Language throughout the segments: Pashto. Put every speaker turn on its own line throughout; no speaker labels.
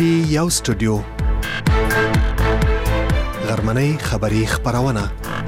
پی یو سټوډیو غرمنۍ خبری خبرونه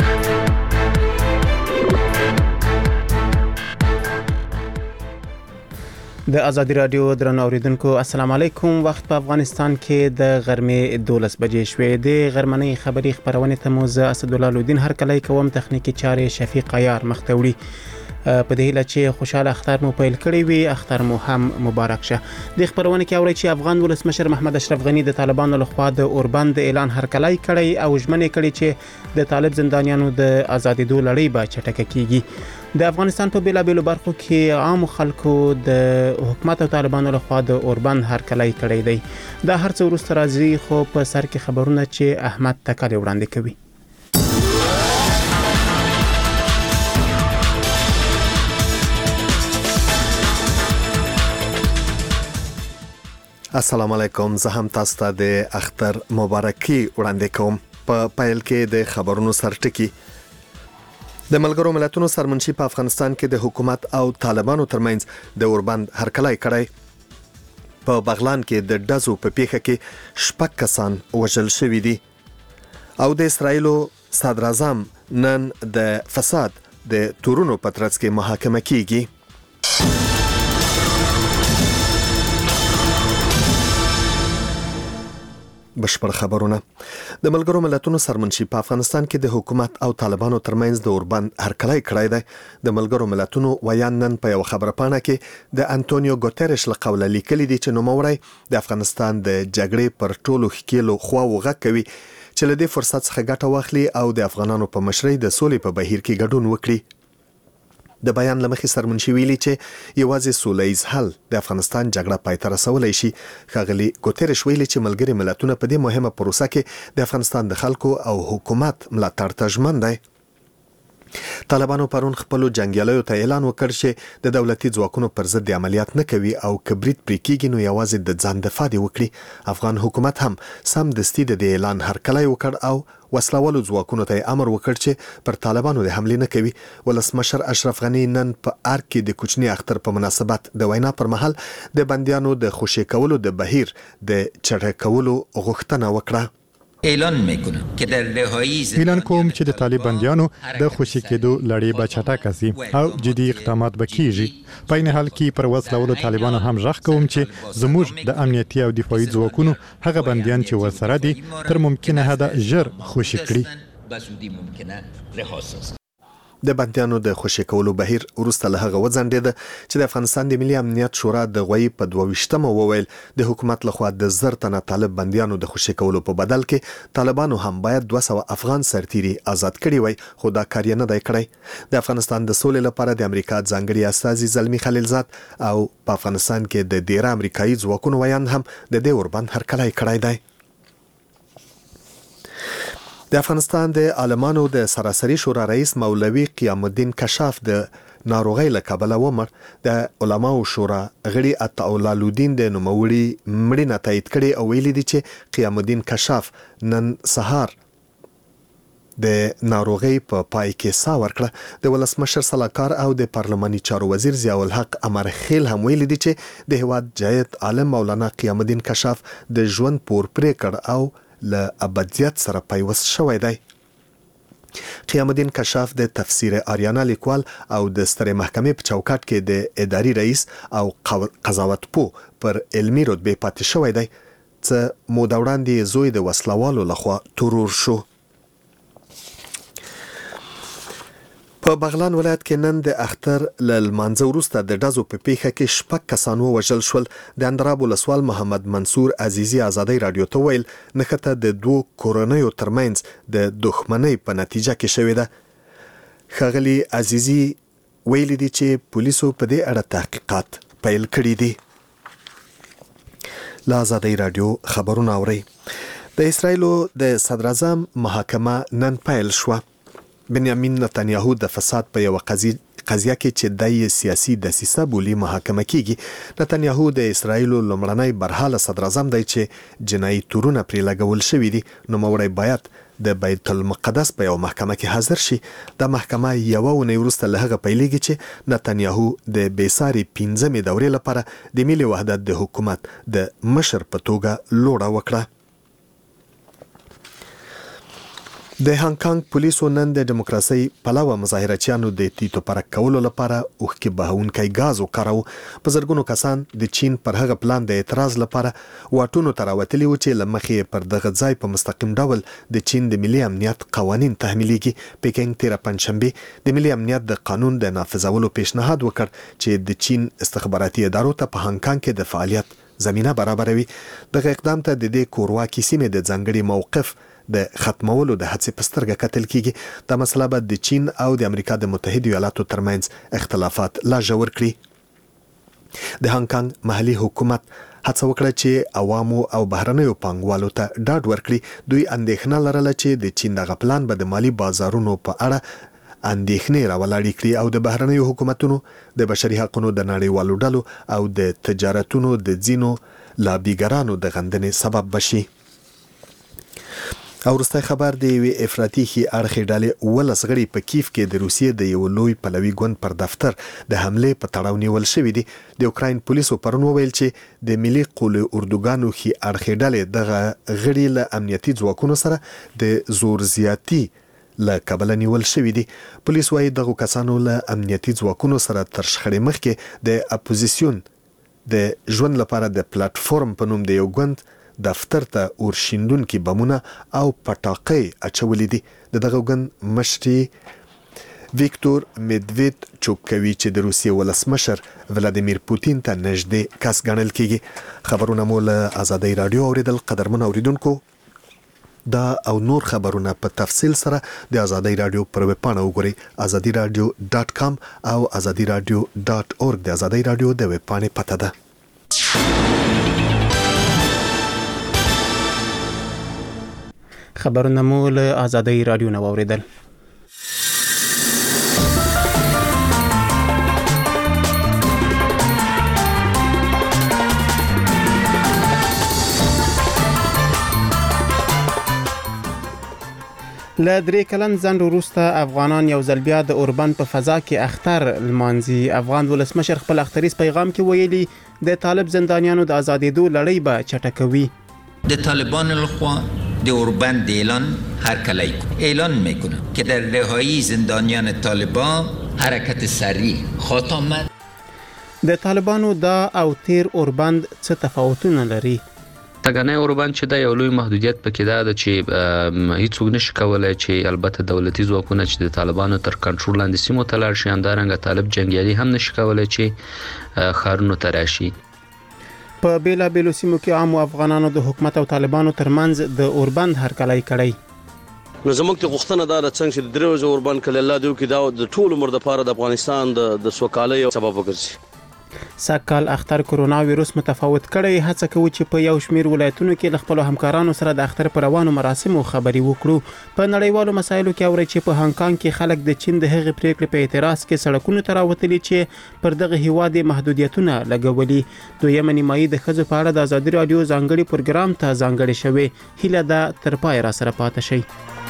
د ازادي رادیو درنو اوریدونکو السلام علیکم. وخت په افغانستان کې د غرمې 12 بجې شوې. د غرمنۍ خبری خبرونه ته مو زه اسدالله لودین هر کله کوم تخنیکی چارې شفیق عیار مختوړي په دې هیله چې خوشاله اختر مو پیل کړی وي. اختر مو هم مبارک شه. د خبرونه کې اوري چې افغان ولسمشر محمد اشرف غنی د طالبانو لخوا د اوربند اعلان هرکلی کړی او ژمنه کړې چې د طالب زندانیانو د ازادېدو لړۍ به چټکه کیږي. د افغانستان په بیلابیلو برخو کې عام خلکو د حکومت او طالبانو لخوا د اوربند هرکلی کړی دی. دا هر څه وروسته راځي، خو په سر کې خبرونه چې احمد تکل وړاندې کوي.
السلام علیکم. زه هم تاسو ته د اختر مبارکي وړاندې کوم. په پایل کې د خبرونو سرټکی. د ملګرو ملتونو سرمنشي په افغانستان کې د حکومت او طالبانو ترمنځ د اوربند هرکلی کړی. په بغلان کې د ډزو په پیښه کې 6 کسان وژل شوي دي او د اسرایلو صدر اعظم نن د فساد د تورونو په ترڅ کې محاکمه کیږي. بشپړ خبرونه. د ملګرو ملتونو سرمنشي په افغانستان کې د حکومت او طالبانو ترمنځ د اوربند هرکلی کړی دی. د ملګرو ملتونو ویان نن په یو خبره پاڼه کې د انټونیو ګوتریش له قوله لیکلي دي چې نوموړی د افغانستان د جګړې پر ټولو ښکیلو خواوو غږ کوي چې له دې فرصت څخه ګټه واخلي او د افغانانو په مشرۍ د سولې په بهیر کې ګډون وکړي. د بیان لمخې سرمنشي ویلي چې یوازې سولهییز حل د افغانستان جګړه پای ته رسولی شي. ښاغلي ګوتریش ویلي چې ملګري ملتونه په دې مهمه پروسه کې د افغانستان د خلکو او حکومت ملاتړ ته ژمن دی. طالبانو پرون خپلو جنګیالیو ته اعلان وکړ چې د دولتي ځواکونو پر ضد عملیات نه کوي او که برید پرې کیږي نو یوازې د ځان دفاع دې وکړي. افغان حکومت هم سمدستي د دې اعلان هرکلی وکړ او وسلوالو ځواکونو ته امر وکړ چې پر طالبانو د حملې نه کوي. ولسمشر اشرف غنی نن په ارګ کې د کوچني اختر په مناسبت د وینا پر مهال د بندیانو د خوشي کولو د بهیر د چټک کولو غوښتنه وکړه.
اعلان کوم چې د طالب بندیانو د خوشي کېدو لړۍ به چټکه شي او جدي اقدامات به کیږي. په این حال کې پر وسلوالو طالبانو هم ژغ کوم چې زموږ د امنیتي او دفاعي ځواکونو هغه بندیان چې ورسره دي تر ممکنه حد ژر خوشي کړي.
د بندیانو د خوشي کولو بهیر وروسته له هغه وځنډېده چې د افغانستان د ملي امنیت شورا د غوي په 22مه وویل د حکومت لخوا د 1000 تنه طالب بندیانو د خوشي کولو په بدل کې طالبانو هم باید 200 افغان سرتیري آزاد کړي وای، خو دا کار یې نه دی کړی. د افغانستان د سولې لپاره د امریکا ځانګړي استازي زلمی خلیلزاد او په افغانستان کې د ډیره امریکایي ځواکونو ویان هم د دې اوربند هرکلی کړی دی. د افغانستان د عالمانو د سراسري شورا رئیس مولوي قیام الدین کشاف د ناروغۍ له کبله ومړ. د علماو شورا غړي عطاءالله لودین د نوموړي مړینه تایید کړي او ویلي دي چې قیام الدین کشاف نن سهار د ناروغۍ په پای کې ساه ورکړه. د ولسمشر صلاحکار او د پارلماني چارو وزیر ضیاء الحق امرخیل هم ویلي دي چې د هیواد جایت عالم مولانا قیام الدین کشاف د ژوند پور پرې کړ او له ابدیت سره پیوست شوی دی. قیام الدین کشاف د تفسیر آریانا لیکوال او د سترې محکمې په چوکاټ کې د اداري رئیس او قضاوت پو پر علمي رتبه پاتې شوی دی. څه موده وړاندې زوی د وسلوالو لخوا تورور شو. په بغلان ولایت کې نن د اختر له لمانځه وروسته د ډزو په پیښه کې 6 کسان ووژل شول. د اندراب ولسوال محمد منصور عزیزي ازادي رادیو ته ویل نښته د 2 کورنیو ترمنځ د دښمنۍ په نتیجه کې شوې ده. ښاغلي عزیزي ویلي دي چې پولیسو په دې اړه تحقیقات پیل کړي دي. له ازادي رادیو خبرونه اوري. د اسرایلو د صدر اعظم محاکمه نن پیل شوه. بنیامین نتانیاهو د فساد په یو قضیه کې چې د سیاسي دسیسه بولی محاکمه کیږي. نتانیاهو د اسرایلو لومړنی برحاله صدر اعظم دی چې جنایي تورونه پرې لګول شوي دي. نوموړی باید د بیت المقدس په یو محکمه کې حاضر شي. د محکمه یو اونۍ وروسته له هغه پیلېږي چې نتنیاهو د بیساري 15مې دورې لپاره د ملي وحدت د حکومت د مشر په توګه لوړه وکړه. د هانګ کانګ پولیسو نن د دیموکراسي پلوه مظاهرچیانو د تیتو پرک کولو لپاره اوښکې بهونکی ګاز وکاراوه. په زرګونو کسان د چین پر هغه پلان د اعتراض لپاره واټونو ته راوتلي وو چې له مخې پر دغه ځای په مستقیم ډول د چین د ملي امنیت قوانین تحمیلېږي. پیکنګ تیره پنجشنبه د ملي امنیت د قانون د نافذولو پیشنهاد وکړ چې د چین استخباراتي ادارو ته په هانګ کانګ کې د فعالیت زمینه برابروي. دغه اقدام ته د دې کورواکي سیمې د ځانګړي موقف د ختمولو د هڅې په سترګه کتل کیږي. دا مسله به د چین او د امریکا د متحده ایالاتو ترمنځ اختلافات لا ژور کړي. د هانګ کانګ محلي حکومت هڅه وکړه چې عوامو او بهرنیو پانګوالو ته ډاډ ورکړي. دوی اندېښنه لرله چې د چین دغه پلان به د مالی بازارونو په اړه اندېښنې راولاړې کړي او د بهرنیو حکومتونو د بشري حقوقو د نړیوالو ډلو او د تجارتونو د ځینو لابیګرانو د غندنې سبب بشي. او وروستی خبر د یوې افراطي ښي اړخې ډلې 12 غړي په کیف کې د روسیې د یو لوی پلوي ګوند پر دفتر د حملې په تړاو نیول شوي دي. د اوکراین پولیسو پرون وویل چې د ملي قول اردوګانو ښي اړخې ډلې دغه غړي له امنیتي ځواکونو سره د زور زیاتي له کبله نیول شوي دي. پولیس وايي دغه کسانو له امنیتي ځواکونو سره تر شخړې مخکې د اپوزیسیون د ژوند لپاره د پلیټ فارم په نوم د یو ګوند دفتر ته اورشیندونکي بمونه او پټاقۍ اچولې دي. دغه ګوند مشري ویکتور میدوید چوکوي چې د روسیې ولسمشر ولادیمیر پوتین ته نږدې کس ګڼل کیږي. خبرونه مو له آزادۍ رادیو اوریدل. قدرمن اوریدونکو دا او نور خبرونه په تفصیل سره د آزادۍ رادیو پر ویب پاڼه وګورئ azadiradio.com او azadiradio.org د آزادۍ رادیو د ویب پاڼې پته ده.
خبرونه مو له آزادۍ رادیو نه واوریدل. له 3 کلن ځنډ وروسته افغانان یو ځل بیا د اوربند په فضا کې اختر لمانځي. افغان ولسمشر خپل اختریز پیغام کې ویلي د طالب زندانیانو د آزادېدو لړۍ به چټکوي.
د طالبان لخوا د اوربند اعلان میکنه که در رهایی زندانیان طالبان حرکت سریع خاتم.
د طالبانو دا او تیر اوربند څه تفاوتونه لري؟
تګنی اوربند چې دا یو لوی محدودیت پکې ده چې هیڅوک نشي کولای چې البته دولتي ځواکونه چې د طالبانو تر کنټرول لاندې سیمو ته لاړ شي، همدارنګه طالب جنگیالي هم نشي کولای چې ښارونو ته راشي.
په بیلابیلو سیمو کې عام افغانانو د حکومت او طالبانو ترمنځ د اوربند هرکلی کړی.
نو زموږ ته غوښتنه ده څنګه چې د دروځ اوربند کله الله دیو کې دا د ټول عمر د پاره د افغانستان د سوکالۍ سبب وګرځي.
سږکال اختر کرونا وایروس متفاوت کړی. هڅه کوي چې په یو شمیر ولایتونو کې له خپل همکارانو سره د اختر پر روانو مراسمو خبري وکړو. په نړیوالو مسایلو کې اوري چې په هانګ کانګ کې خلک د چین د هغې پریکړې په اعتراض کې سړکونو ته راوتلي چې پر دغه هیواد محدودیتونه لګولي. دویمه نیمایي د ښځو په اړه د آزادي رادیو ځانګړي پروګرام ته ځانګړې شوې. هیله ده تر پای را سره پاتې شئ.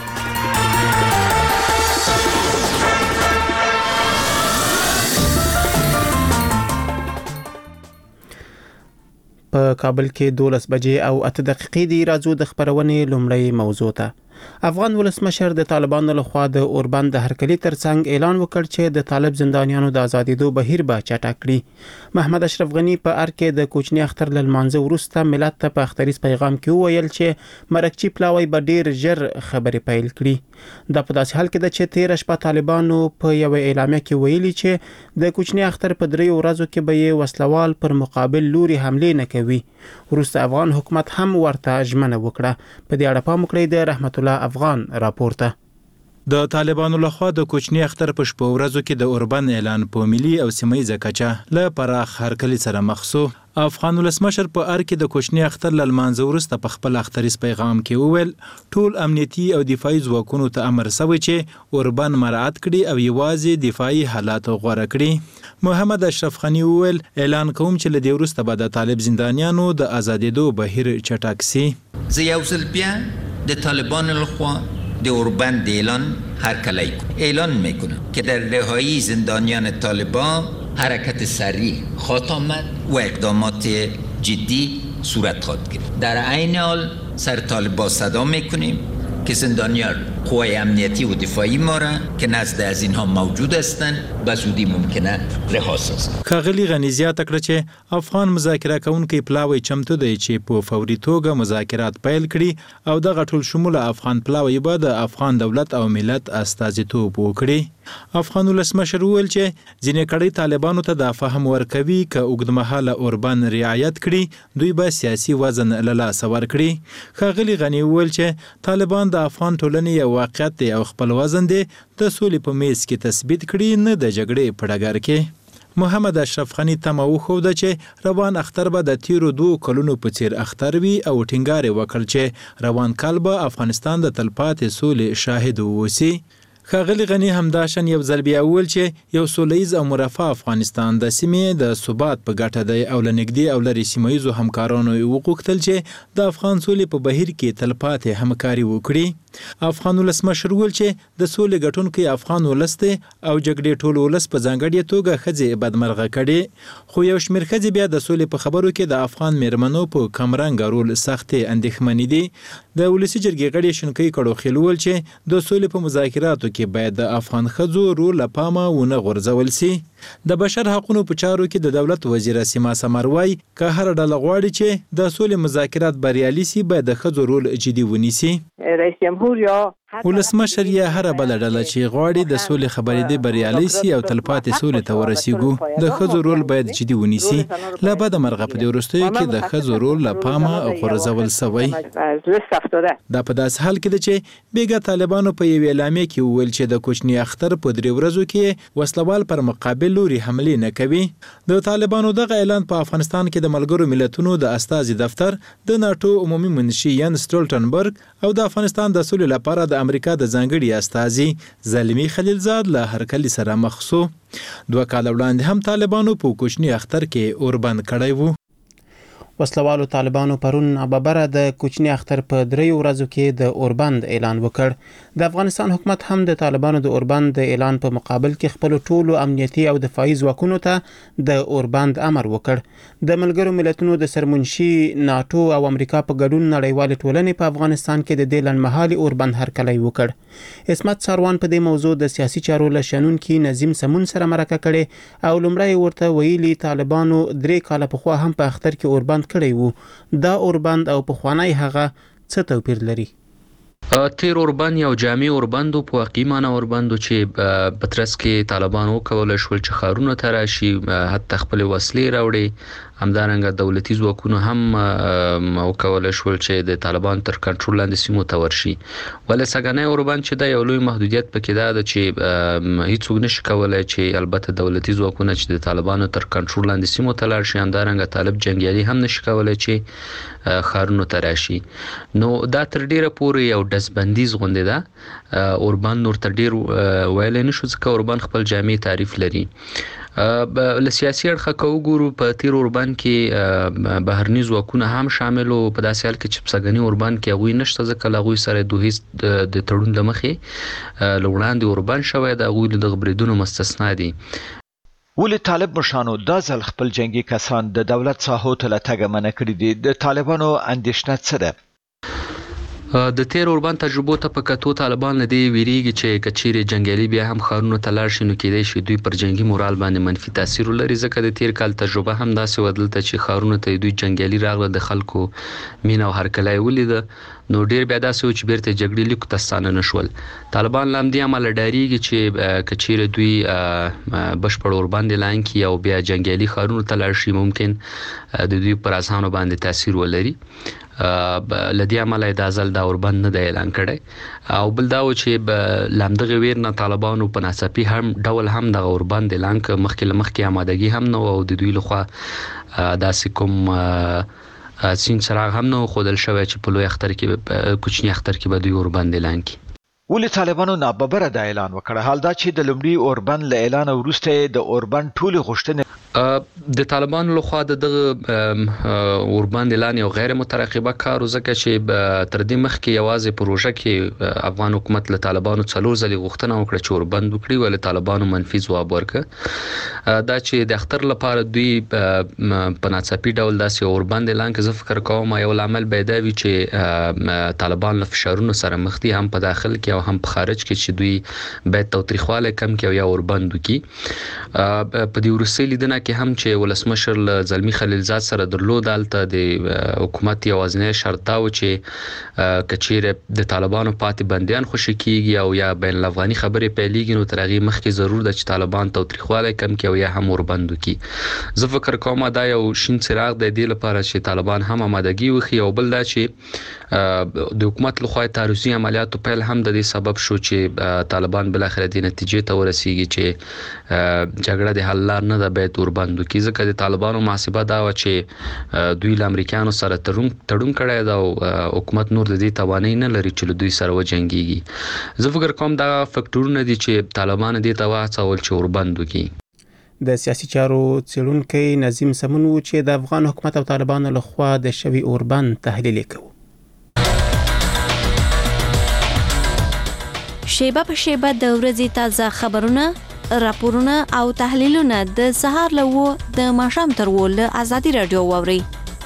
په کابل کې 12 بجې او 8 دقیقې دی. راځو د خبرونې لومړی موضوع ته. افغان ولسمشر د طالبانو لخوا د اوربند د هرکلي ترڅنګ اعلان وکړ چې د طالب زندانیانو د آزادېدو بهیر به چټک کړي. محمد اشرف غنی په ار کې د کوچني اختر لمانځه وروسته ملت ته په اختریز پیغام کې وویل چې مرکچی پلاوی به ډیر ژر خبرې پیل کړي. دا په داسې حال کې ده چې 13 شپه طالبانو په یو اعلامیه کې ویلي چې د کوچني اختر په 3 ورځو کې به یې وسلوال پر مقابل لوري حمله نه کوي. وروسته افغان حکومت هم ورته ژمنه وکړه. په دې اړه پام وکړئ د رحمت الله افغان راپورته.
د طالبانو لخوا د کوچني اختر په شپو ورځو کې د اوربند اعلان په ملي او سیمایي کچه له پراخ هرکلي سره مخ شو. افغان ولسمشر په ار کې د کوچني اختر لمانځه وروسته په خپل اختریز پیغام کې وویل ټول امنیتي او دفاعي ځواکونو ته امر شوی چې اوربند مراعات کړي او یوازې دفاعي حالات غوره کړي. محمد اشرف غنی وویل اعلان کوم چې له دې وروسته به د طالب زندانیانو د آزادېدو بهیر چټک شي.
زه یو ځل بیا د طالبان لخوا د اوربند اعلان هرکلی اعلان میکنه که در رهایی زندانیان طالبان حرکت سریع خواهد آمد و اقدامات جدی صورت خواهد گرفت. در عین حال سر طالبان صدا میکنیم که زندانیان قوای امنیتی و دفاعی ما را که نزد از اینها موجود هستند به زودی ممکنه رها سازند.
ښاغلي غني زیاته کړه چې افغان مذاکره کوونکي پلاوی چمتو دی چې په فوري توګه مذاکرات پیل کړي او دغه ټول شموله افغان پلاوی به د افغان دولت او ملت استازیتوب وکړي. افغان ولسمشر وویل چې ځینې کړۍ طالبانو ته د فهم ورکوي که اوږدمهاله اوربان رعایت کړي دوی به سیاسي وزن له لاسه ورکړي. ښاغلي غني وویل چې طالبان د افغان ټولنې یو واقعیت دی او خپل وزن دی د سولې په میز کې تثبیت کړي نه د جګړې په ډګر کې. محمد اشرف غني تمه وښوده چې روان اختر به د تیرو 2 کلونو په څیر اختر وي او ټینګار وکړ چې روان کال به افغانستان د تلپاتې سولې شاهد واوسي. ښاغلي غني همداشان یو ځل بیا وویل چې یو سولیز او مرفه افغانستان د سیمې د ثبات په ګټه دی او له نږدې او لرې سیمه ییزو همکارانو وغوښتل چې د افغان سولې په بهیر کې تلپاتې همکاري وکړي. افغان ولسمشر وویل چې د سولې ګټونکی افغان ولس دی او جګړې ټول ولس په ځانګړې توګه ښځې بدمرغه کړي خو یو شمېر ښځې بیا د سولې په خبرو کې د افغان میرمنو په کمرنګه رول سختې اندېښمنې دي. د ولسي جرګې غړي شنکۍ کړوخیل وویل چې د سولې په مذاکراتو کې باید د افغان ښځو رول له پامه ونه غورځول سي. د بشر حقوقو په چارو کې د دولت وزیر سیما سمر وایي که هر ډله غواړي چې د سولې مذاکرات بریالي سي باید د ښځو رول جدي ونیسي. رئیس جمهور یا ولسمشر یا هر بل ډله چې غواړي د سولې خبرې دې بریالي سي او تلپاتې سولې ته ورسیږو د ښځو رول باید جدي ونیسي. لا بده مرغه په دې وروستیو کې د ښځو رول له پامه غورځول سوی. دا په داس حال کې ده چې بیګا طالبانو په یو اعلامیه کې وویل چې د کوچني اختر په 3 ورځو کې وسلوال پر مقابل لوري حمله نه کوي. د طالبانو دغه اعلان په افغانستان کې د ملګرو ملتونو د استازي دفتر د ناتو عمومي منشي یان سټولټنبرګ او د افغانستان د سولې لپاره د امریکا د ځانګړي استازي زلمی خلیلزاد له هرکلي سره مخ شو. 2 کال وړاندې هم طالبانو په کوچني اختر کې اوربند کړی وو.
وسلوالو طالبانو پرون ابابره د کوچني اختر په 3 ورځو کې د اوربند اعلان وکړ. د افغانستان حکومت هم د طالبانو د اوربند د اعلان په مقابل کې خپل ټولو امنیتي او دفاعي ځواکونو ته د اوربند امر وکړ. د ملګرو ملتونو د سرمنشي ناتو او امریکا په ګډون نړیوال ټولنې په افغانستان کې د دې لنډمهالي اوربند هرکلی وکړ. عصمت ساروان په دې موضوع د سیاسي چارو له شنونکي نظیم سمون سره مرکه کړي او لومړی ورته ویلي طالبانو 3 کال پخوا هم په اختر کې اوربند کړی وو. دا اوربند او پخوانی هغه څه توپیر لري؟
تیر اوربند یو جامع اوربند په واقعي معنی اوربند چې په ترڅ کې طالبان وکولای شول چې ښارونو ته راشي حتی خپل وسلې راوړي. همدارنګه دولتي ځواکونه هم وکولای شول چې د طالبان تر کنټرول لاندې سیمو ته ورشي. ولې سګنې اوربند چې دا یو لوی محدودیت پکې ده چې هیڅوک نشي کولای چې البته دولتي ځواکونه چې د طالبانو تر کنټرول لاندې سیمو ته لاړ شي. همدارنګه طالب جنگیالي هم نشي کولای چې ښارونو ته راشي. نو دا تر ډیره پورې یو دزبندیز غونډه ده. اوربند نور تر ډیر ویل نه شو ځکه اوربند خپل جامع تعریف لري. له سیاسي اړخه کوګورو په تیر اوربند کې بهرني ځواکونه هم شامل او په داسې حال کې چې پسګنی اوربند کې هغوی نشته ځکه هغوی سره دوه د تړون د مخې لوړاندې اوربند شوی د هغوی د غبرېدونو مستثنا دي.
ولې طالب مشانو دا ځل خپل جنگي کسان د دولت ساحو ته لټګ منع کړی دي؟ د طالبانو اندېښنه څه ده؟
د تیر اوربند تجربو ته په کتو طالبان له دې ویریږي چې کچيري جنگیالي بیا هم خارونو ته لاړ شي نو کېدای شي دوی پر جنگي مورال باندې منفي تاثیر ولري ځکه د تیر کال تجربه هم داسې ودلته چې خارونو ته دوی جنگیالي راغله د خلکو مين او هرکلای ولید نو ډیر بیا داسې و چې بیرته جګړې لیکو تستانه نشول. طالبان لامدي عمل ډاریږي چې کچيري دوی بشپړ اوربند اعلان کړي او بیا جنگیالي خارونو ته لاړ شي ممکن د دوی پر اذهانو باندې تاثیر ولري. لدی عمله د ازل دا اوربند نه د اعلان کړي او بل دا و چې لامدغه ویر نه طالبانو په ناڅاپي هم ډول هم د اوربند اعلان ک مخکې آمادګي هم نو او د دوی لخوا داسې کوم سین سراغ هم نو خودل شوی چې په لوی اختر کې کوچنی اختر کې به دوی اوربند اعلان کړي.
ولې طالبانو ناببره د اعلان وکړ حال دا چې د لومړي اوربند له اعلان وروسته د اوربند ټول غوښتنې
د طالبانو لخوا د اوربان اعلان یو غیر مترقبه کار وزکه چې تر دې مخکې یوازې پروژه کې افغان حکومت له طالبانو څلور ځلې غوښتنه وکړه چې اوربند وکړي ول طالبانو منفي ځواب ورکړ دا چې د اختر لپاره دوی په ناڅاپي ډول داسې اوربند اعلان کړ. زه فکر کوم یو عامل پیدا وی چې طالبان له فشارونو سره مخ دي هم په داخل کې او هم په خارج کې چې دوی باید توتریخواله کم کې یا اوربند وکړي. په دې ورسې لیدنه کې هم چې ولسمشر زلمی خلیلزاد سره درلود الته د حکومت یوازینی شرط دا و چې کچېره د طالبانو پاتې بنديان خوشی کیږي او یا بین الافغاني خبرې پیلېږي نو ترغه مخکې ضرور د چې طالبان توتریخواله کم کې او یا هم اوربند وکړي. زه فکر کوم دا یو شین څراغ د دې لپاره چې طالبان هم آمادګي وخی او بل دا چې د حکومت لخوا تعرضي عملیاتو پیل هم د دې سبب شو چې طالبان بل اخر د نتیجې ته ورسیږي چې جګړه د حل لار نه ده باید اوربند وکړي. ځکه د طالبانو محاسبه دا و چې دوی له امریکایانو سره تړون کړی دا او حکومت نور د دې توانایي نه لري چې دوی سره وجنګيږي. زه فکر کوم دا فکټورونه دي چې طالبان دې ته واچول چې اوربند وکړي.
د سیاسي چارو څېړونکي نظیم سمون و چې د افغان حکومت او طالبانو لخوا د شوی اوربند تحلیل کوي.
شیبه په شیبه د ورځې تازه خبرونه، راپورونه او تحلیلونه د سهار له 9 د ماښام تر 10 له ازادي رادیو واوري.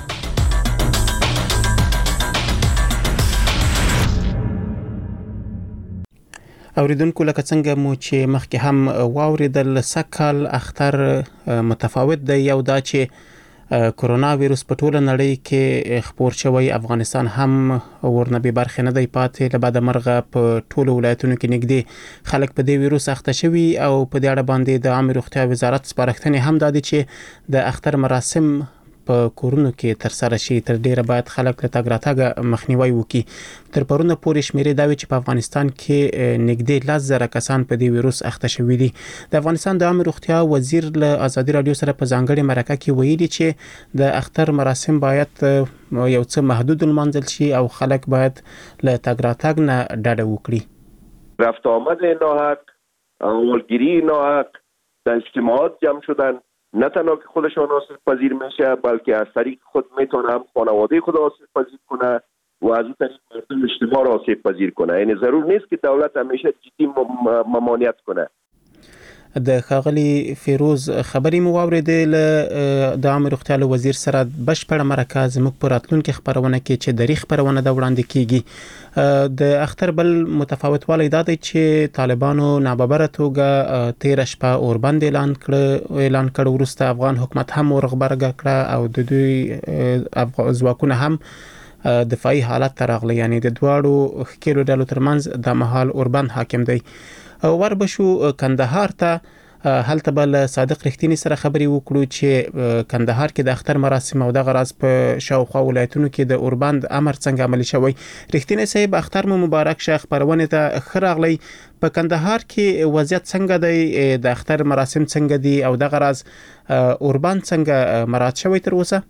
اوریدونکو لکه څنګه مو چې مخکې هم واوریدل سکهال اختر متفاوت دی. یو دا چې کرونا وایروس په ټوله نړۍ کې خپور شوی، افغانستان هم ورنه به برخه نه دی پاتې. له بعد مرغه په ټولو ولایتونو کې نږدې خلک په دې وایروس اخته شوي او په دې اړه باندې د عامه روغتیا وزارت سپارښتنې هم دادي چې د اختر مراسم په کورونو کې تر سره شي. تر ډیره باید خلک له تګ راتګ مخنیوي وکړي. تر پرونه پورې شمیرې دا وی چې په افغانستان کې نږدې 10,000 کسان په دې وایروس اخته شوي دي. د افغانستان د عامه روغتیا وزیر له ازادي رادیو سره په ځانګړي مرکه کې ویلي چې د اختر مراسم باید یو څه محدود المنزل شي او خلک باید له تګ راتګ نه ډډه وکړي.
رفت آمد ناحق، اولگیری ناحق، در اجتماعات جمع شدن نه تنها که خودشان آسیب پذیر میشه بلکه از طریق خود میتونه هم خانواده خود آسیب پذیر کنه و از اون طریق مردم اجتماع را آسیب پذیر کنه. یعنی ضرور نیست که دولت همیشه جدی ممانعت کنه.
د ښاغلي فیروز خبرې مو واورېدې د عامه روغتیا له وزیر سره بشپړه مرکه زموږ په راتلونکي خبرونه کې چې دریغ خبرونه د وړاندې کیږي. د اختر بل متفاوت والی دا دی چې طالبانو ناببره توګه 13 شپه اوربند اعلان کړ وروسته افغان حکومت هم ورغبرګه کړه او د دوی ځواکونه هم دفاعي حالت ته راغلي. یعنی د دواړو ښکېلو ډلو ترمنځ د مهال اوربند حاکم دی. وربشو کندهار ته هلته بل صادق رښتینی سره خبري وکړو چې کندهار کې د اختر مراسم او د غراز په شاوخوا ولایتونو کې د اوربند امر څنګه عملی شوی. رښتینی صاحب اختر مو مبارک شه، خبرونه ته خراغلی. په کندهار کې وضعیت څنګه دی؟ د اختر مراسم څنګه دي او د غراز اوربند څنګه مراعات شوی تر اوسه؟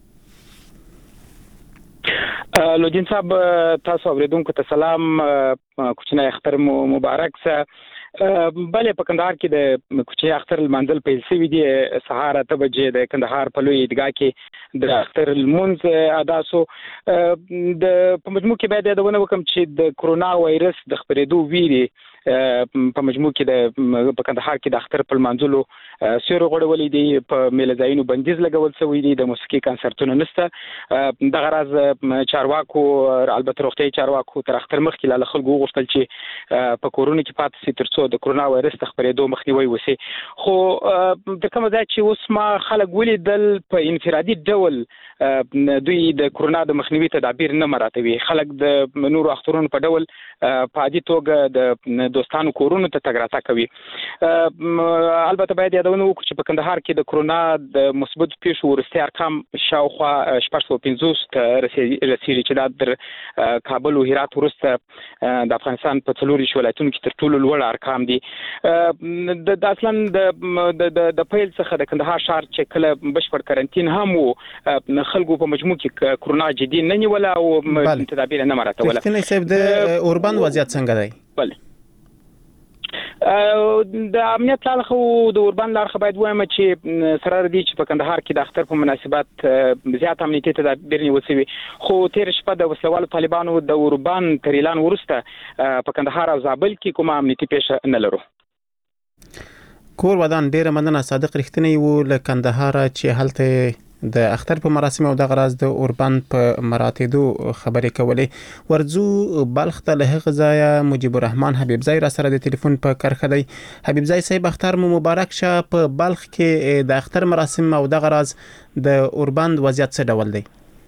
لودین صاحب تاسو اوریدونکو ته سلام، کوچنی اختر مبارک شه. بله په کندهار کې د کوچنی اختر المنزل پیل شوی دی. سهار 8 بجې د کندهار په لوی عیدګاه کې د اختر المنز ادا شو. د په مجموع کې باید یادونه وکم چې د کرونا وایرس د خپرېدو ویری په مجموع کې د په کندهار کې د اختر په منځلو سیرو غړولې دي، په میلځاینو بندیز لګول شوی دی، د موسیقي کنسرتونو نشته. د غرض چارواکو البته روغتي چارواکو تر اختر مخکې له خلکو غوښتل چې په کورونو کې پاتې شي ترڅو د کرونا وایرس د خپرېدو مخنیوي وشي. خو د کومه ځای چې اوس ما خلک ولیدل په انفرادي ډول دوی د کرونا د مخنیوي تدابیر نه مراعاتوي. خلک د نورو اخترونو په ډول په عادي توګه د دوستانو کورونو ته تګ راتګ کوي. البته باید یادونه وکړو چې په کندهار کې د کرونا د مثبت پیښو وروستي ارقام شاوخوا 650 ته رسیدي چې دا در کابل او هرات وروسته د افغانستان په څلورو ولایتونو کې تر ټولو لوړ ارقام دي. د اصلا د پیل څخه د کندهار ښار چې کله بشپړ کرنټین هم وو خلکو په مجموع کې کرونا جدي نه نیوله او تدابیر نه مراعاتوله.
تخنیک صاحب د اوربند وضعیت څنګه دی؟
بله د امنیت لاره خو د اوربند لاره خو باید وایم چې سره دي چې په کندهار کې د اختر په مناسبت زیات امنیتي تدابیر نیول شوي خو تیر شپه د وسلوالو طالبانو د اوربند تر اعلان وروسته په کندهار او زابل کې کومه امنیتي پیښه نه لرو.
کور ودان ډیره مننه صادق رښتینی وو له کندهار چې هلته د اختر په مراسم او د غراز د اوربند په مراتبو خبرې کولې. ورځو بلخ ته له هغه ځایه مجيب الرحمن حبیبزای را سره د ټلیفون په کرخه دی. حبیبزای صاحب اختر مو مبارک شه. په بلخ کې د اختر مراسم او د غراز د اوربند وضعیت څه ډول دی؟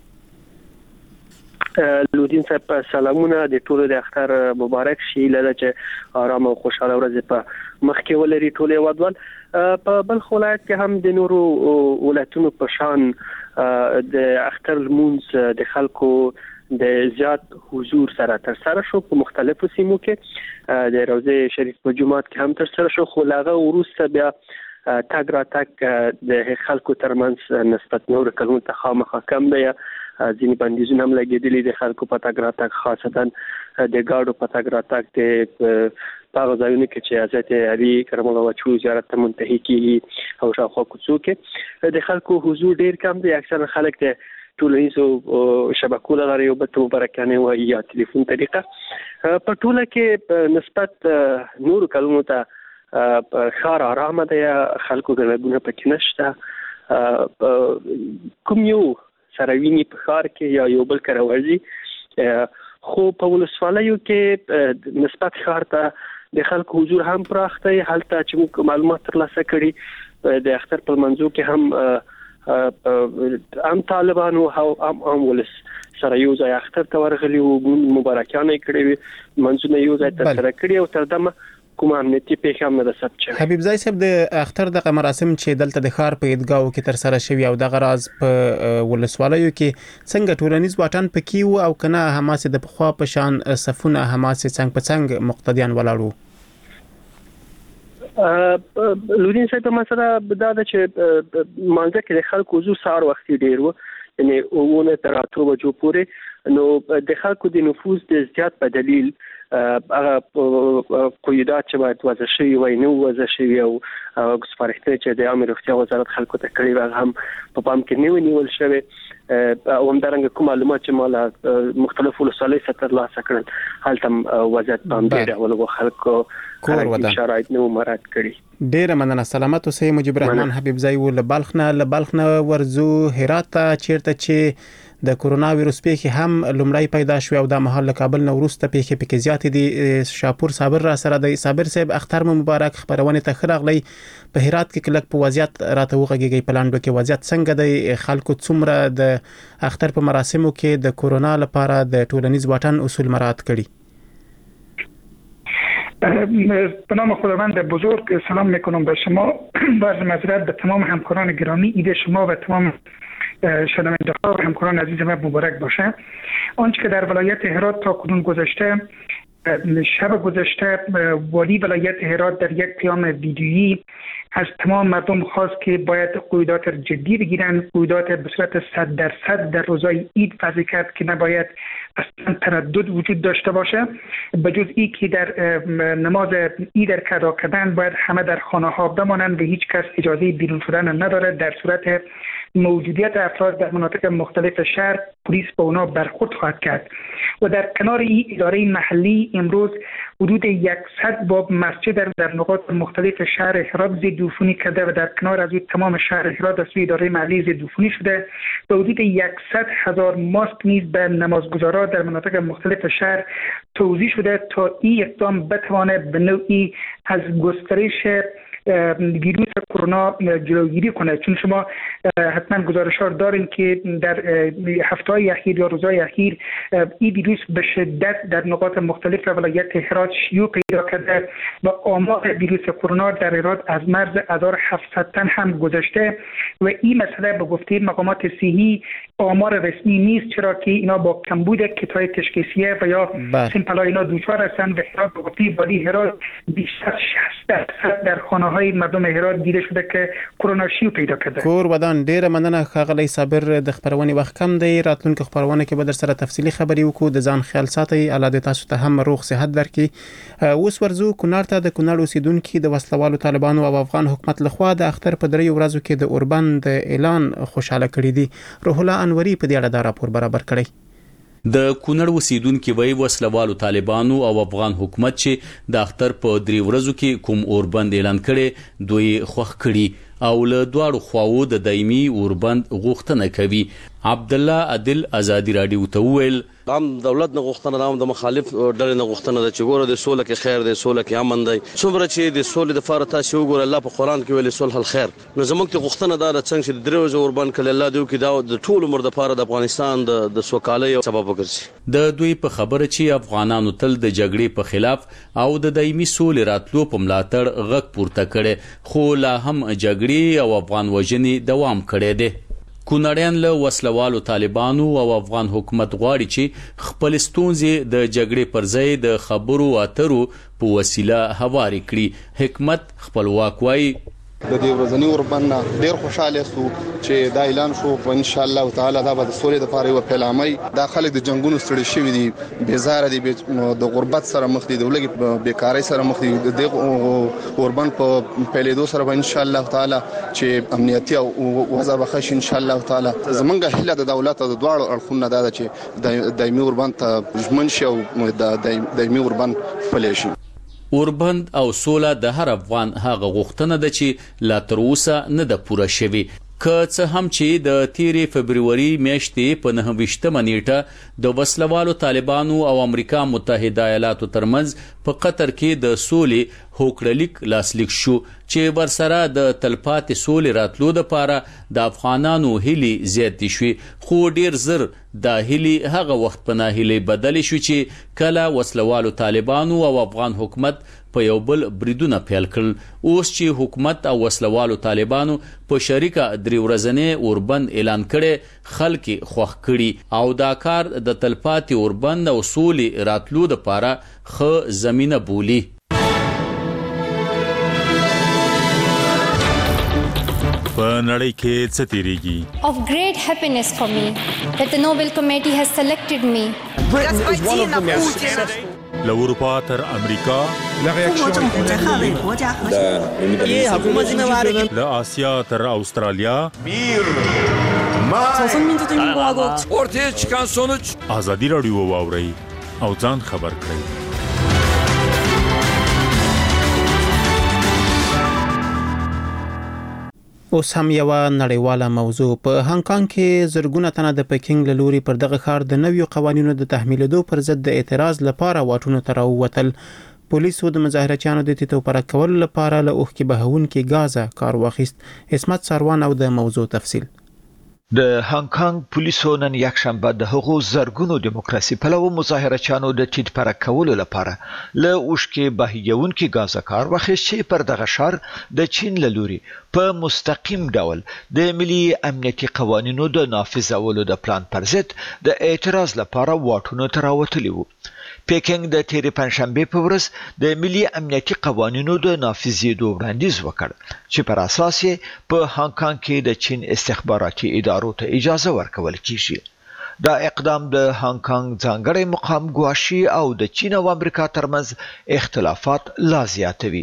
لودین صاحب سلامونه. د ټولو د اختر مبارک شي لږ چې آرام او خوشاله ورځ په مخ کې ولري ټول هیوادوال. په بلخ ولایت کې هم د نورو ولایتونو په شان د اختر لمونځ د خلکو د زیات حضور سره تر سره شو. په مختلفو سیمو کې د روضه شریف په جمعات کې هم تر سره شو خو لاغه وروسته بیا تاګ را تاګ د خلکو ترمنځ نسبت نور کلمو ته خامخا کم دی. ځینې بندیزونه هم لګېدلي د خلکو په تاګ را تاګ خاصتا د ګاډو په تاګ را تاګ د هغه ځایونو کې چې حضرت علي کرم الله وجهه زیارت ته منتهي کیږي او شاوخوا کوڅو کې د خلکو حضور ډیر کم دی. اکثر خلک د ټولنیزو شبکو له لارې یو بل ته مبارکانه وایي یا ټلیفون طریقه. په ټوله کې نسبت نور کلمو ته ښار آرامه دی. خلکو ګڼه پکې نشته. کوم یو سره ویني په ښار کې یا یو بل کره ورځي خو په ولسوالیو کې نسبت ښار ته د خلکو حضور هم پراخ دی. هلته چې موږ معلومات ترلاسه کړي د اختر په منځو کې هم طالبانو او ولس سره یو ځای اختر ته ورغلي وو مبارکانه کړي وي منځونه یو ځای تر سره کړي او تر دمه کوم امنیتي پیښه هم نه ثبت شوه.
حبیبزای صاحب د اختر د مراسم چې دلته د ښار په عیدګاو کې تر سره شوی او د غراز په ولسوالیو کې څنګه ټولنیز واټن پکې وو او کنه حماسه د پخوا په شان صفونه حماسه څنګه په څنګه مقتدیان ولاړو؟
لودین صاحب مسله دا ده چې مانځه کې د خلکو حضور سهار وخت ډیر وو یعنی اوونه تر 8 بجو پورې نو د خلکو د نفوذ د زیات په دلیل هغه قیودات چې باید وضع شوي وای نو وضع شوي او سپارښتنې چې د عامه روغتیا وزارت خلکو ته کړي هغه هم په پام کې نه ونیول شوی او همدارنګه کوم معلومات چې مال مختلفو ولسوالیو څخه ترلاسه کړل هلته وضعیت باندې ډول خلکو
کور
شرایط نو مراعات کړي.
ډیره مننه. سلامت اوسئ. مجيب الرحمن حبیبزای ول بلخ نه ورزو هرات چیرته چې د کورونا وایروس پیښه هم لومړی پیدا شو او د مهال کابل نو وروسته پیښه پکې زیات دي. شاپور صابر را سره د صابر صاحب اختر مبارک خبرونه ته خراغلی. په هرات کې کلک په وضعیت راته وغږیږي پلاندو کې وضعیت څنګه دی؟ خلکو څومره د اختر په مراسمو کې د کورونا لپاره د ټولنیز واټن اصول مراعات کړي؟
به نام خداوند بزرگ سلام میکنم به شما و عرض معذرت به تمام همکاران گرامی. عید شما و تمام شنونده ها و همکاران عزیز من مبارک باشه. آنچه که در ولایت هرات تا کنون گذشته شب گذشته والی ولایت هرات در یک پیام ویدیویی از تمام مردم خواست که باید قیودات جدی بگیرن، قیودات به صورت 100% در روزهای عید وضع کرد که نباید اصلا تردد وجود داشته باشه به جز این که در نماز عید در ادا کردن باید همه در خانه ها بمانند و هیچ کس اجازه بیرون شدن ندارد. در صورت موجودیت افراد در مناطق مختلف شهر پلیس به اونا برخورد خواهد کرد. و در کنار این اداره محلی امروز حدود 100 باب مسجد در نقاط مختلف شهر هرات ضد عفونی کرده و در کنار از تمام شهر هرات از اداره محلی ضد عفونی شده و حدود 100,000 ماسک نیز به نمازگزاران در مناطق مختلف شهر توزیع شده تا این اقدام بتوانه به نوعی از گسترش ویروس کرونا جلوگیری کنه. چون شما حتما گزارش‌ها دارین که در هفته‌های اخیر یا روزهای اخیر این ویروس به شدت در نقاط مختلف ولایت هرات شیوع پیدا کرده و آمار ویروس کرونا در هرات از مرز 1700 تن هم گذشته و این مسئله به گفته مقامات صحی آمار رسمی نیست، چرا که اینا با کمبود کیت‌های تشخیصیه و یا سیمپل‌های اینا دچار هستند و هرات به گفته والی هرات بیشتر از 60% در خانه‌های مردم هرات دیده شده که کرونا شیو پیدا کرده.
کور ودان ډیره مننه ښاغلی صابر. د خبرونې وخت کم دی، راتلونکو خبرونه کې به در سره تفصیلي خبرې وکړو. د ځان خیال ساتئ، الله دې تاسو ته هم روغ صحت درکړي. اوس ورځو کونړ ته. د کونړ اوسیدونکو د وسلوالو طالبانو او افغان حکومت لخوا د اختر په 3 ورځو کې د اوربند اعلان خوشاله کړی دی. روح الله انوري په دې اړه دا راپور برابر کړی.
د کونړ اوسیدونکو وی وسلوالو طالبانو او افغان حکومت چې د اختر په 3 ورځو کې کوم اوربند اعلان کړي دوی خوښ کړي او له دواړو خواو د دایمي اوربند غوښتنه کوي. عبد الله عادل ازادي رادیو ته ویل
هم دولت نه غوښتنه ده، هم د مخالف ډلې نه غوښتنه ده چې ګوره د سوله کې خیر دی، سوله کې امن دی. څومره چې د سولې د فار تاسو وګوره الله په قران کې ویلي صلح الخير. نو زموږ ته غوښتنه ده څنګه چې د 3 ورځې اوربند کله الله دی کې دا د ټول عمر د فار د افغانستان د سوکالۍ سبب وګرځي.
د دوی په خبره چې افغانانو تل د جګړې په خلاف او د دایمي سولې راتلو په ملاتړ غږ پورته کړي، خو لا هم جګړې او افغان وژنې دوام کړي دي. کونړیان له وسلوالو طالبانو او افغان حکومت غواړي چې خپل ستونزې د جګړې پر ځای د خبرو اترو په وسیله هواري کړي. حکمت خپلواک وایي
د دې ورځنی اوربند ډیر خوشاله سو چې دا اعلان شو په ان شاء الله تعالی دا به د سولې د لپاره یو پیلامي. دا خلک د جنگونو ستړي شوي دي، بیزار دي، د غربت سره مخ دي، د ولګي بیکاری سره مخ دي. د اوربند په پیلېدو سره به ان شاء الله تعالی چې امنیتي او وضع بخښ ان شاء الله تعالی. زمونږ هله د دولت د دواړو اړخونو دا چې دایمي اوربند ته ژمن شي او د دایمي اوربند پلي شي.
اوربند او سوله د هر افغان هغه غوښتنه ده چې لا تر اوسه نه ده پوره شوې. که څه هم چې د 13 فبرवरी میاشتې په 29مه نیټه د وسلوالو طالبانو او امریکا متحده ایالاتو ترمنځ په قطر کې د سولې هوکړلیک لاسلیک شو چې ورسره د تلپاتې سولې راتلو لپاره د افغانانو هیلې زیاتې شوې، خو ډیر زر د هیلې هغه وخت په ناهیلۍ بدل شو چې کله وسلوالو طالبانو او افغان حکومت په یو بل بریدونه پیل کړل. اوس چې حکومت او وسلوالو طالبانو په شریکه 3 ورځنی اوربند اعلان کړي، خلک خوښ کړي او دا کار د تلپاتې اوربند او سولې راتلو لپاره ښه زمینه بولي.
په نړۍ کې څه تیریږي؟
Of great happiness for me that the Nobel Committee has selected me.
Britain is one of the most له اروپا تر امریکا له آسیا تر استرالیا
ortaya çıkan sonuç
ازادي رادیو واوري او ځان خبر کړئ.
اوس هم یو نړیواله موضوع. په هانګ کانګ کې زرګونه تنه د پکینګ له لوري پر دغه ښار د نویو قوانینو د تحمیلېدو پر ضد د اعتراض لپاره واټونو ته راووتل. پولیسو د مظاهرچیانو د تیتو پر کولو لپاره له اوښکې بهونکي غازه کار واخیست. اسمت سروان او د موضوع تفصیل.
د هانګ کانګ پولیسو نن یکشنبه د هغو زرګونو دیموکراسي پلوو مظاهرچیانو د ټیټ پر کولو لپاره له اوښکې بهیونکي غازه کار واخیست چې پر دغه ښار د چین له لوري په مستقیم ډول د ملي امنیتي قوانینو د نافذولو د پلان پر ضد د اعتراض لپاره واټونو ته راوتلي وو. پیکینګ د تیرې پنځشنبه په ورځ د ملي امنیتي قوانینو د نافذېدو وړاندیز وکړ چې پر اساس یې په هانګ کانګ کې د چین استخباراتي ادارو ته اجازه ورکول کیږي. دا اقدام د هانګ کانګ ځانګړی مقام ګواښي او د چین او امریکا ترمنځ اختلافات لا زیاتوي.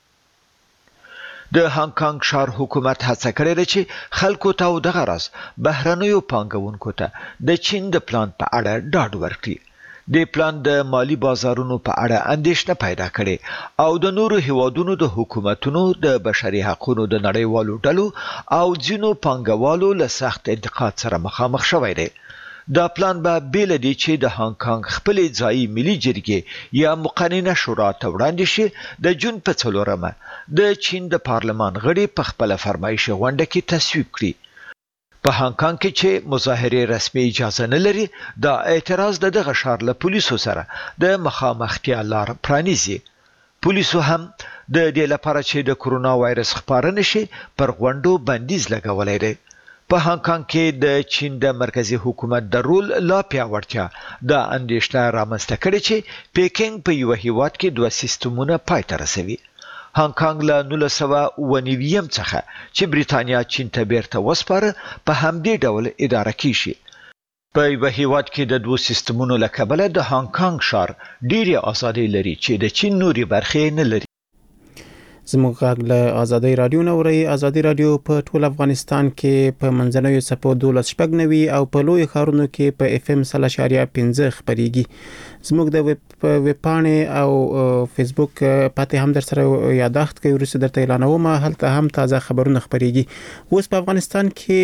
د هانګ کانګ ښار حکومت هڅه کړې ده چې خلکو ته او دغه راز بهرنیو پانګونکو ته د چین د پلان په اړه ډاډ ورکړي. د پلان د مالی بازارونو په اړه اندېښنه پیدا کړي او د نورو هیوادونو د حکومتونو د بشري حقوقو د نړیوالو ډلو او ځینو پانګوالو له سخت انتقاد سره مخامخ شوی دی. دا پلان به بیل دی چې د هانګ کانګ خپل ځایي ملي جرګې یا مقننه شورا ته وړاندې شي د جون په 4مه د چین د پارلمان غړي په خپل فرمایشي غونډه کې تصویب کړي. په هانګ کانګ کې چې مظاهرې رسمي اجازه نه لري، دا اعتراض د دغه ښار له پولیسو سره د مخامختیا لار پرانیزي. پولیسو هم د دې لپاره چې د کرونا وایرس خپاره نشي پر غونډو بندیز لګولای دی. په هانګ کانګ کې د چین د مرکزی حکومت د رول لا پیاوړتیا د اندېښنه رامنځته کړې چې پیکینګ په یو هیواد کې دوه سیستمونه پای ته رسوي. هانګ کانګ له 1990 څخه چې بریتانیا چین ته بیرته وسپاره په همدې ډول اداره کیږي. په یو هیواد کې د دوه سیستمونو له کبله د هانګ کانګ ښار ډېرې ازادۍ لري چې د چین نوري برخې نه لري.
زموږ غږ له ازادي رادیو نه اوري. ازادي رادیو په ټول افغانستان کې په منځنوي څپو 12.9 او په لوی ښارونو کې په اف ام 0.15 خبريږي. زموږ د ویب پاڼې او فیسبوک پاتې هم در سره یاداښت کوي، ورسره درته اعلانوم، هلته هم تازه خبرونه خبريږي. اوس په افغانستان کې